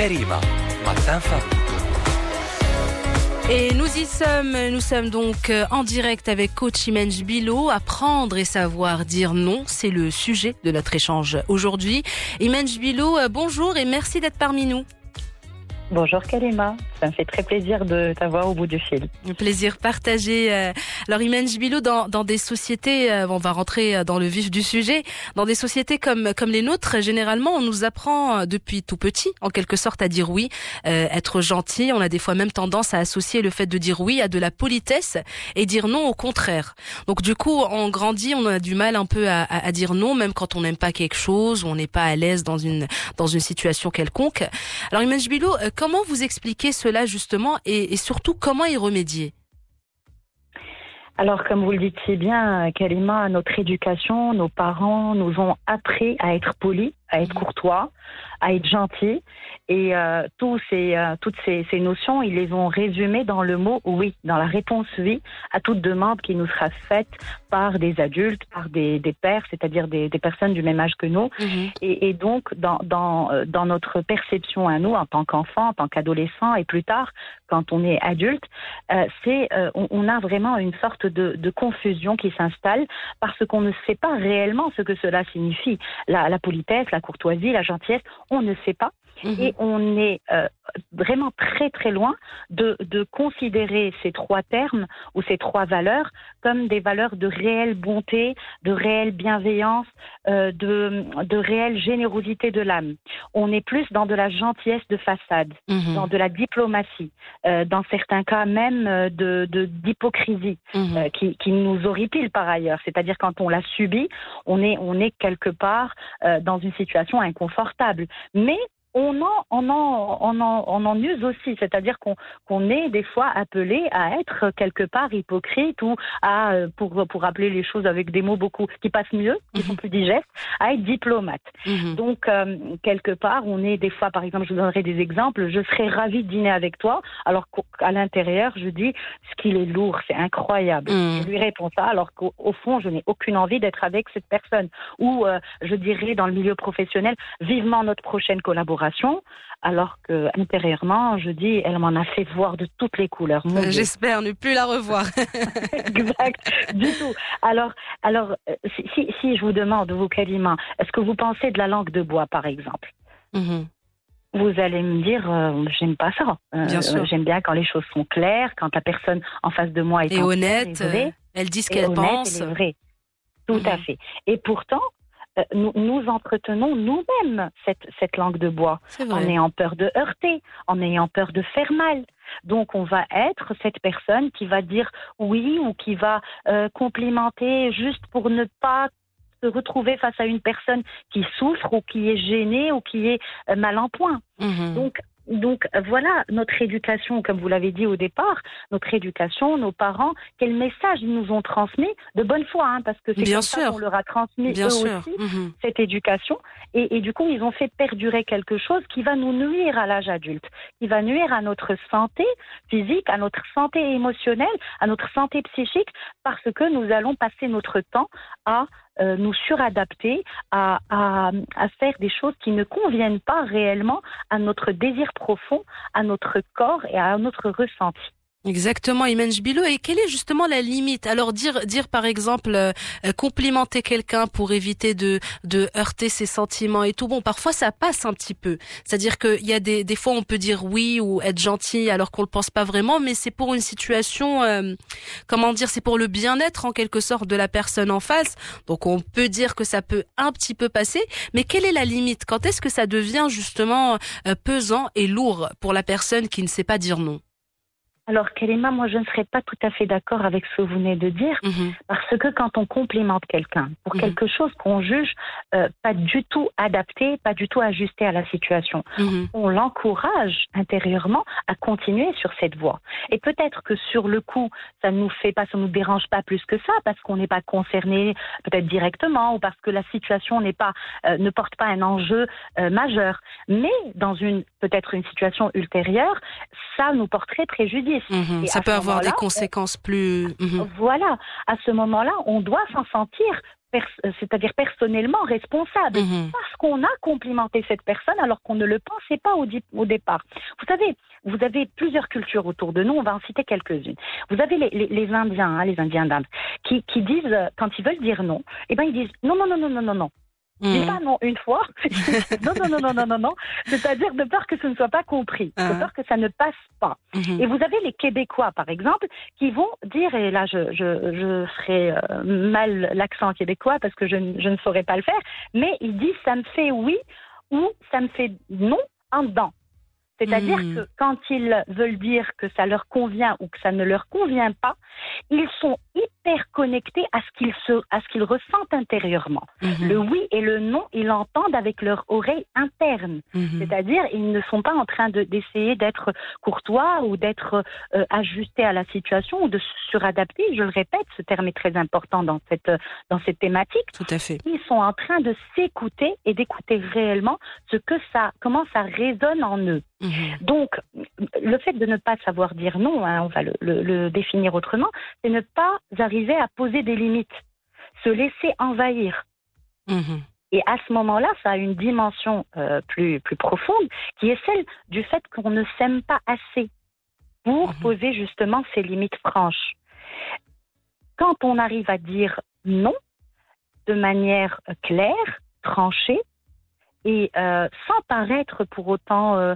Karima, Matin Famille. Et nous sommes donc en direct avec coach Imenj Bilo. Apprendre et savoir dire non, c'est le sujet de notre échange aujourd'hui. Imenj Bilo, bonjour et merci d'être parmi nous. Bonjour Karima, ça me fait très plaisir de t'avoir au bout du fil. Un plaisir partagé. Alors Imenj Bilo, dans des sociétés, on va rentrer dans le vif du sujet, dans des sociétés comme les nôtres, généralement on nous apprend depuis tout petit, en quelque sorte, à dire oui, être gentil. On a des fois même tendance à associer le fait de dire oui à de la politesse et dire non au contraire. Donc du coup, on grandit, on a du mal un peu à dire non, même quand on n'aime pas quelque chose, ou on n'est pas à l'aise dans une situation quelconque. Alors Imenj Bilo, comment vous expliquez cela justement et surtout comment y remédier? Alors, comme vous le dites si bien, Karima, notre éducation, nos parents nous ont appris à être polis, à être courtois, à être gentils. Et toutes ces notions, ils les ont résumées dans le mot oui, dans la réponse oui à toute demande qui nous sera faite par des adultes, par des pères, c'est-à-dire des personnes du même âge que nous. Et donc, dans notre perception à nous, en tant qu'enfant, en tant qu'adolescent et plus tard, quand on est adulte, on a vraiment une sorte de confusion qui s'installe parce qu'on ne sait pas réellement ce que cela signifie. La politesse, la courtoisie, la gentillesse, on ne sait pas. Et on est vraiment très très loin de considérer ces trois termes ou ces trois valeurs comme des valeurs de réelle bonté, de réelle bienveillance, de réelle générosité de l'âme. On est plus dans de la gentillesse de façade, dans de la diplomatie, dans certains cas même d'hypocrisie qui nous horripile par ailleurs. C'est-à-dire quand on l'a subi, on est quelque part dans une situation inconfortable. Mais on en use aussi, c'est-à-dire qu'on est des fois appelé à être quelque part hypocrite ou à, pour appeler les choses avec des mots qui passent mieux, qui sont plus digestes, à être diplomate. Donc, quelque part, on est des fois, par exemple, je vous donnerai des exemples, je serais ravie de dîner avec toi, alors qu'à l'intérieur, je dis, ce qu'il est lourd, c'est incroyable. Je lui réponds ça, alors qu'au fond, je n'ai aucune envie d'être avec cette personne. Ou, je dirais, dans le milieu professionnel, vivement notre prochaine collaboration, alors que intérieurement, je dis, elle m'en a fait voir de toutes les couleurs. J'espère ne plus la revoir. Exact, du tout. Alors, si je vous demande, vous, Karima, est-ce que vous pensez de la langue de bois, par exemple? Vous allez me dire, j'aime pas ça. Bien sûr. J'aime bien quand les choses sont claires, quand la personne en face de moi est honnête, elle dit ce qu'elle pense. Elle est vraie. Tout à fait. Et pourtant, nous entretenons nous-mêmes cette langue de bois en ayant peur de heurter, en ayant peur de faire mal. Donc on va être cette personne qui va dire oui ou qui va complimenter juste pour ne pas se retrouver face à une personne qui souffre ou qui est gênée ou qui est mal en point. Donc voilà, notre éducation, comme vous l'avez dit au départ, notre éducation, nos parents, quel message ils nous ont transmis de bonne foi, parce que c'est comme ça qu'on leur a transmis eux aussi, cette éducation. Et du coup, ils ont fait perdurer quelque chose qui va nous nuire à l'âge adulte, qui va nuire à notre santé physique, à notre santé émotionnelle, à notre santé psychique, parce que nous allons passer notre temps à nous suradapter, à faire des choses qui ne conviennent pas réellement à notre désir profond, à notre corps et à notre ressenti. Exactement, Imenj Bilo. Et quelle est justement la limite? Alors dire par exemple complimenter quelqu'un pour éviter de heurter ses sentiments et tout. Bon, parfois ça passe un petit peu. C'est-à-dire qu'il y a des fois on peut dire oui ou être gentil alors qu'on le pense pas vraiment, mais c'est pour une situation c'est pour le bien-être en quelque sorte de la personne en face. Donc on peut dire que ça peut un petit peu passer, mais quelle est la limite? Quand est-ce que ça devient justement pesant et lourd pour la personne qui ne sait pas dire non? Alors, Karima, moi, je ne serais pas tout à fait d'accord avec ce que vous venez de dire, parce que quand on complimente quelqu'un pour quelque chose qu'on juge pas du tout adapté, pas du tout ajusté à la situation, on l'encourage intérieurement à continuer sur cette voie. Et peut-être que sur le coup, ça nous dérange pas plus que ça, parce qu'on n'est pas concerné peut-être directement, ou parce que la situation ne porte pas un enjeu majeur. Mais dans peut-être une situation ultérieure, ça nous porterait préjudice. Ça peut avoir des conséquences plus... Voilà, à ce moment-là, on doit s'en sentir c'est-à-dire personnellement responsable, parce qu'on a complimenté cette personne alors qu'on ne le pensait pas au départ. Vous savez, vous avez plusieurs cultures autour de nous, on va en citer quelques-unes. Vous avez les Indiens, les Indiens d'Inde, qui disent, quand ils veulent dire non, eh ben ils disent non. Dis pas non une fois. non. C'est-à-dire de peur que ce ne soit pas compris, de peur que ça ne passe pas. Et vous avez les Québécois, par exemple, qui vont dire, et là je ferai mal l'accent québécois parce que je ne saurais pas le faire, mais ils disent ça me fait oui ou ça me fait non en dedans. C'est-à-dire que quand ils veulent dire que ça leur convient ou que ça ne leur convient pas, ils sont hyper connectés à ce qu'ils ressentent intérieurement. Le oui et le non, ils l'entendent avec leur oreille interne. C'est-à-dire, ils ne sont pas en train d'essayer d'être courtois ou d'être ajustés à la situation ou de suradapter. Je le répète, ce terme est très important dans cette thématique. Tout à fait. Ils sont en train de s'écouter et d'écouter réellement comment ça résonne en eux. Donc, le fait de ne pas savoir dire non, on va le définir autrement, c'est ne pas arriver à poser des limites, se laisser envahir. Et à ce moment-là, ça a une dimension plus profonde, qui est celle du fait qu'on ne s'aime pas assez pour poser justement ces limites franches. Quand on arrive à dire non de manière claire, tranchée, et sans paraître pour autant,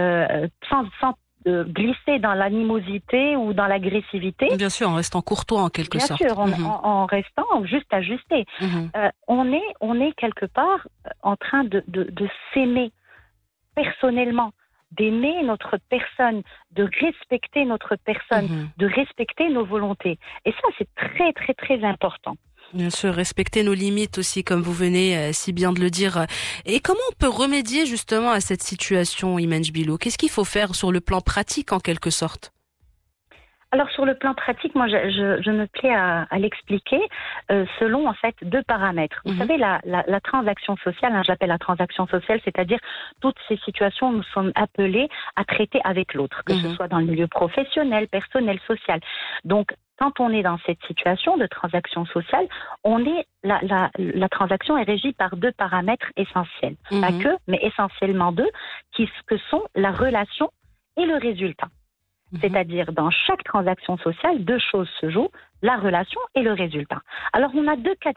sans glisser dans l'animosité ou dans l'agressivité. Bien sûr, en restant courtois en quelque sorte. Bien sûr, en restant juste ajusté. On est quelque part en train de s'aimer personnellement, d'aimer notre personne, de respecter notre personne, de respecter nos volontés. Et ça, c'est très, très, très important. Bien sûr, respecter nos limites aussi, comme vous venez si bien de le dire. Et comment on peut remédier justement à cette situation, Imen Jbilo? Qu'est-ce qu'il faut faire sur le plan pratique en quelque sorte? Alors sur le plan pratique, moi je me plais à l'expliquer selon en fait deux paramètres. Vous savez, la transaction sociale, je l'appelle la transaction sociale, c'est-à-dire toutes ces situations où nous sommes appelés à traiter avec l'autre, que ce soit dans le milieu professionnel, personnel, social. Donc quand on est dans cette situation de transaction sociale, la transaction est régie par deux paramètres essentiels. Pas que, mais essentiellement deux, que sont la relation et le résultat. C'est-à-dire, dans chaque transaction sociale, deux choses se jouent, la relation et le résultat. Alors, on a quatre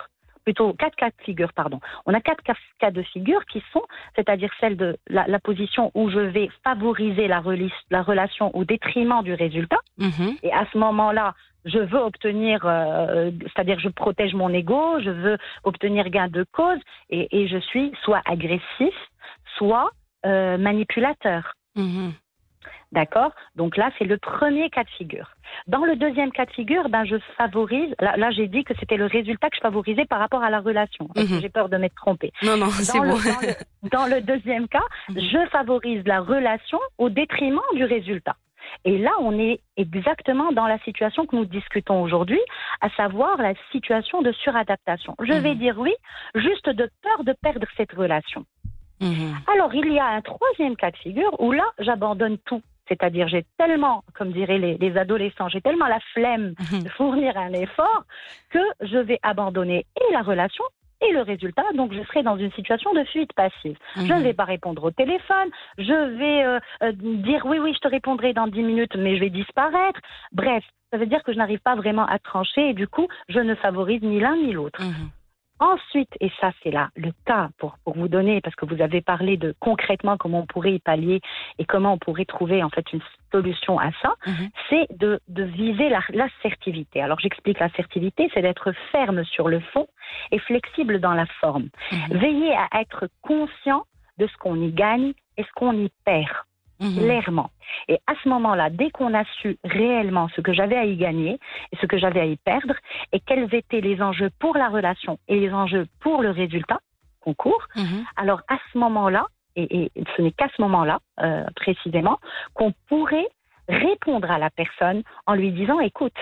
cas de figure. On a quatre cas de figure qui sont, c'est-à-dire celle de la position où je vais favoriser la relation au détriment du résultat. Et à ce moment-là, je veux obtenir, c'est-à-dire je protège mon ego, je veux obtenir gain de cause et je suis soit agressif, soit manipulateur. D'accord? Donc là, c'est le premier cas de figure. Dans le deuxième cas de figure, je favorise... Là, j'ai dit que c'était le résultat que je favorisais par rapport à la relation. Parce que j'ai peur de m'être trompée. Non, c'est bon. Dans le deuxième cas, je favorise la relation au détriment du résultat. Et là, on est exactement dans la situation que nous discutons aujourd'hui, à savoir la situation de suradaptation. Je vais dire oui, juste de peur de perdre cette relation. Alors, il y a un troisième cas de figure où là, j'abandonne tout. C'est-à-dire, j'ai tellement, comme diraient les adolescents, j'ai tellement la flemme de fournir un effort que je vais abandonner et la relation et le résultat. Donc, je serai dans une situation de fuite passive. Je ne vais pas répondre au téléphone. Je vais dire oui, je te répondrai dans 10 minutes, mais je vais disparaître. Bref, ça veut dire que je n'arrive pas vraiment à trancher et du coup, je ne favorise ni l'un ni l'autre. Ensuite, et ça c'est là le cas pour vous donner, parce que vous avez parlé de concrètement comment on pourrait y pallier et comment on pourrait trouver en fait une solution à ça, c'est de viser l'assertivité. Alors j'explique l'assertivité, c'est d'être ferme sur le fond et flexible dans la forme. Veiller à être conscient de ce qu'on y gagne et ce qu'on y perd. Clairement. Et à ce moment-là, dès qu'on a su réellement ce que j'avais à y gagner et ce que j'avais à y perdre et quels étaient les enjeux pour la relation et les enjeux pour le résultat concours, alors à ce moment-là, et ce n'est qu'à ce moment-là précisément, qu'on pourrait répondre à la personne en lui disant « Écoute,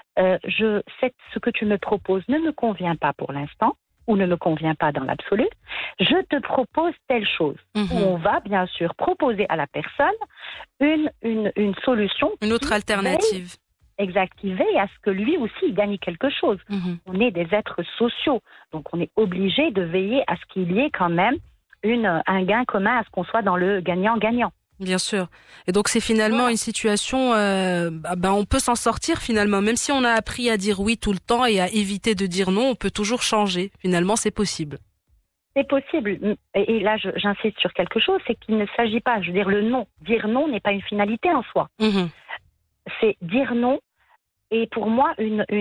ce que tu me proposes ne me convient pas pour l'instant, ou ne me convient pas dans l'absolu, je te propose telle chose. On va bien sûr proposer à la personne une solution. Une autre alternative. exact, qui veille à ce que lui aussi il gagne quelque chose. On est des êtres sociaux, donc on est obligé de veiller à ce qu'il y ait quand même un gain commun, à ce qu'on soit dans le gagnant-gagnant. Bien sûr. Et donc c'est finalement une situation, on peut s'en sortir finalement, même si on a appris à dire oui tout le temps et à éviter de dire non, on peut toujours changer. Finalement, c'est possible. C'est possible. Et là, j'insiste sur quelque chose, c'est qu'il ne s'agit pas, je veux dire, le non. Dire non n'est pas une finalité en soi. C'est dire non est pour moi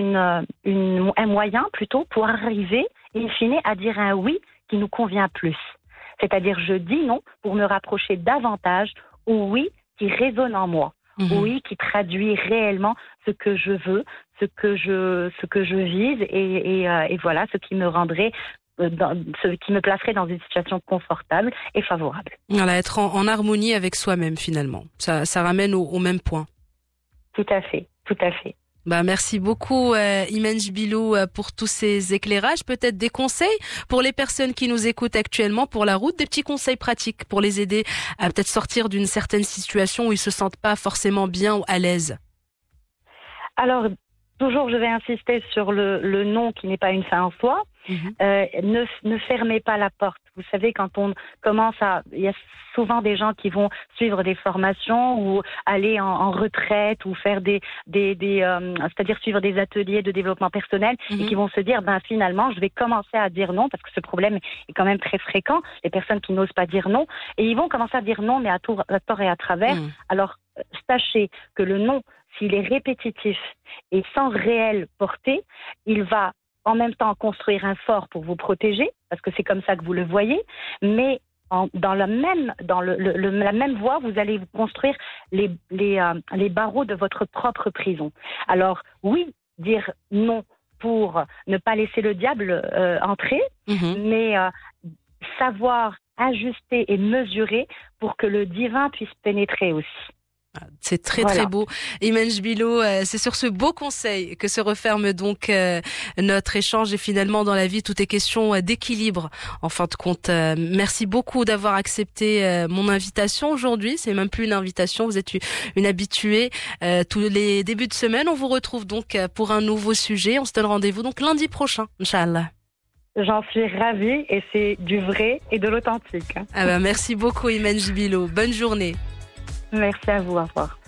un moyen plutôt pour arriver, in fine, à dire un oui qui nous convient plus. C'est-à-dire, je dis non pour me rapprocher davantage au oui qui résonne en moi, au oui qui traduit réellement ce que je veux, ce que je vise et voilà, ce qui me rendrait ce qui me placerait dans une situation confortable et favorable. Voilà, être en harmonie avec soi-même finalement. Ça ramène au même point. Tout à fait, tout à fait. Merci beaucoup Imen Jbilou pour tous ces éclairages, peut-être des conseils pour les personnes qui nous écoutent actuellement pour la route, des petits conseils pratiques pour les aider à peut-être sortir d'une certaine situation où ils se sentent pas forcément bien ou à l'aise. Alors, toujours je vais insister sur le non qui n'est pas une fin en soi. Ne fermez pas la porte. Vous savez, quand on commence il y a souvent des gens qui vont suivre des formations ou aller en retraite ou faire c'est-à-dire suivre des ateliers de développement personnel et qui vont se dire, finalement, je vais commencer à dire non parce que ce problème est quand même très fréquent. Les personnes qui n'osent pas dire non et ils vont commencer à dire non, mais à tort et à travers. Alors, sachez que le non, s'il est répétitif et sans réelle portée, il va en même temps construire un fort pour vous protéger, parce que c'est comme ça que vous le voyez, mais dans la même voie, vous allez vous construire les barreaux de votre propre prison. Alors oui, dire non pour ne pas laisser le diable entrer, mais savoir ajuster et mesurer pour que le divin puisse pénétrer aussi. C'est très très beau. Imen Jbilou, c'est sur ce beau conseil que se referme donc notre échange et finalement dans la vie tout est question d'équilibre en fin de compte. Merci beaucoup d'avoir accepté mon invitation aujourd'hui. C'est même plus une invitation, vous êtes une habituée. Tous les débuts de semaine, on vous retrouve donc pour un nouveau sujet. On se donne rendez-vous donc lundi prochain, Inch'Allah. J'en suis ravie et c'est du vrai et de l'authentique. Merci beaucoup Imen Jbilou. Bonne journée. Merci à vous, au revoir.